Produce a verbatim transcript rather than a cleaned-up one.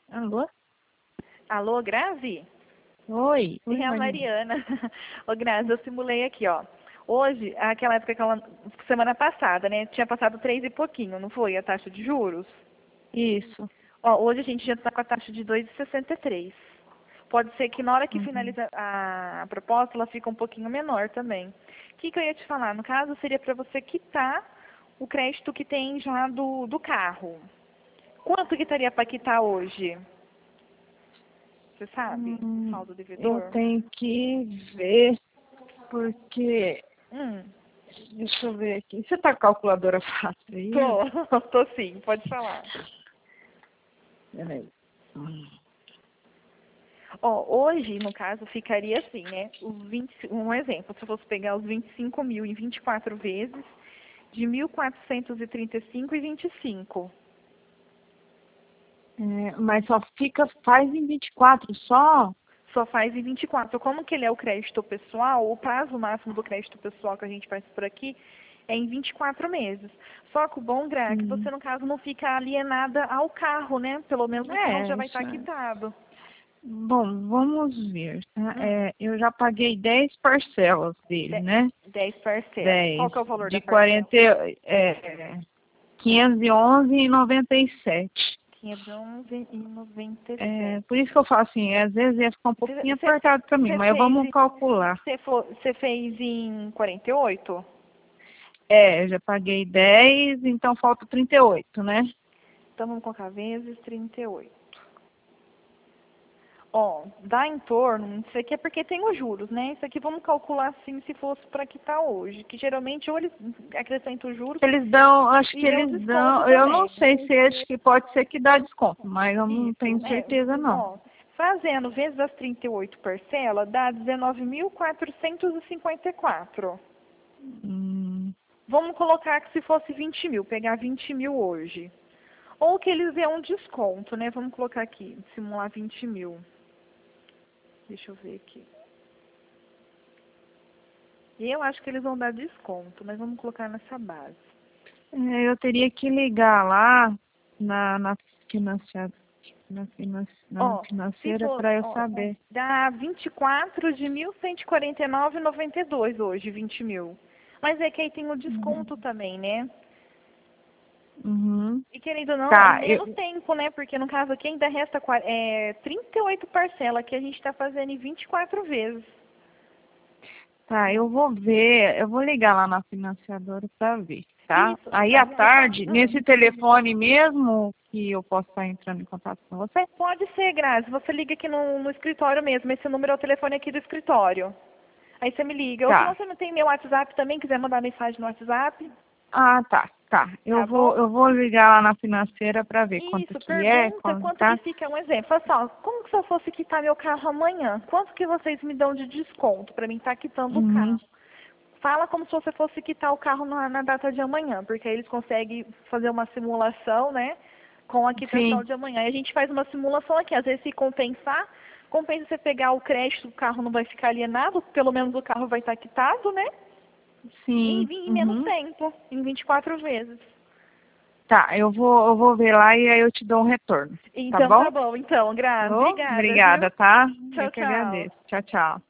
Alô? Alô, Grazi? Oi. Oi, É a Mariana. Ô, Grazi, eu simulei aqui, ó. Hoje, aquela época, aquela semana passada, né? Tinha passado três e pouquinho, não foi? A taxa de juros? Isso. Ó, hoje a gente já está com a taxa de dois vírgula sessenta e três. Pode ser que na hora que Uhum. finaliza a, a proposta, ela fica um pouquinho menor também. O que, que eu ia te falar? No caso, seria para você quitar o crédito que tem já do, do carro. Quanto que estaria para quitar hoje? Você sabe? Hum, Saldo eu devedor? tenho que ver, porque... Hum, Deixa eu ver aqui. Você tá com a calculadora fácil aí? tô, tô sim, pode falar. Peraí. Hum. Ó, hoje, no caso, ficaria assim, né? Os vinte, um exemplo, se eu fosse pegar os vinte e cinco mil em vinte e quatro vezes, de mil quatrocentos e trinta e cinco e vinte e cinco. É, mas só fica, faz em vinte e quatro só? Só faz em vinte e quatro. Como que ele é o crédito pessoal, o prazo máximo do crédito pessoal que a gente faz por aqui é em vinte e quatro meses. Só que o bom, Gra, é que Hum. você, no caso, não fica alienada ao carro, né? Pelo menos o carro já É, vai isso estar é. quitado. Bom, vamos ver. Tá? Hum, É, eu já paguei dez parcelas dele, de- né? dez parcelas. Qual Dez que é o valor da de parcela? quarenta, é, quinhentos e onze e noventa e sete. quinhentos e onze e noventa e É, sete. por isso que eu falo assim, às vezes ia ficar um pouquinho apertado para mim, Você mas fez, vamos em- calcular. você fo- você fez em quarenta e oito? É, eu já paguei dez, então falta trinta e oito, né? Então vamos colocar vezes trinta e oito. Ó, dá em torno, isso aqui é porque tem os juros, né? Isso aqui vamos calcular assim se fosse para quitar hoje, que geralmente ou eles acrescentam os juros Eles dão, acho e que vê o eles desconto dão, eu não também. sei se acho que pode ser que dá desconto, mas eu não Isso, tenho né? certeza não. Ó, fazendo vezes as trinta e oito parcelas, dá dezenove mil quatrocentos e cinquenta e quatro. Hum, Vamos colocar que se fosse vinte mil, pegar vinte mil hoje. Ou que eles dêem um desconto, né? Vamos colocar aqui, simular vinte mil. Deixa eu ver aqui. Eu acho que eles vão dar desconto, mas vamos colocar nessa base. é, eu teria que ligar lá na, na financiada, na, finan, na Ó, se financeira for, para eu ó, saber. dá vinte e quatro de mil cento e quarenta e nove e noventa e dois hoje, vinte mil. Mas é que aí tem o Uhum. desconto também, né? Uhum. E querendo ou não, é Tá, menos eu, tempo, né? Porque no caso aqui ainda resta qua- é, trinta e oito parcelas que a gente está fazendo em vinte e quatro vezes. tá, eu vou ver, eu vou ligar lá na financiadora para ver, tá? Isso. Aí à Aí, aí, tarde, hum. nesse telefone mesmo que eu posso estar entrando em contato com você? Pode ser, Grazi. Você liga aqui no, no escritório mesmo. Esse número é o telefone aqui do escritório. Aí você me liga. Ou se não, Tá. você não tem meu WhatsApp também, quiser mandar mensagem no WhatsApp, Ah, tá, tá. Eu tá vou, bom? eu vou ligar lá na financeira para ver quanto Isso, que é, pergunta quanto quanto que tá. fica um exemplo. Fala assim, ó, como que se eu fosse quitar meu carro amanhã? Quanto que vocês me dão de desconto para mim estar quitando o Uhum. carro? Fala como se você fosse quitar o carro na, na data de amanhã, porque aí eles conseguem fazer uma simulação, né, com a quitação Sim, de amanhã. E a gente faz uma simulação aqui, às vezes se compensar, compensa você pegar o crédito, o carro não vai ficar alienado, pelo menos o carro vai estar quitado, né, em, sim. vi- em menos Uhum. tempo, em vinte e quatro vezes. Tá, eu vou, eu vou ver lá e aí eu te dou um retorno. Tá Então bom? tá bom, então, Gra, Ô, obrigada, viu? obrigada, tá? Eu Tchau, que tchau. agradeço. Tchau, tchau.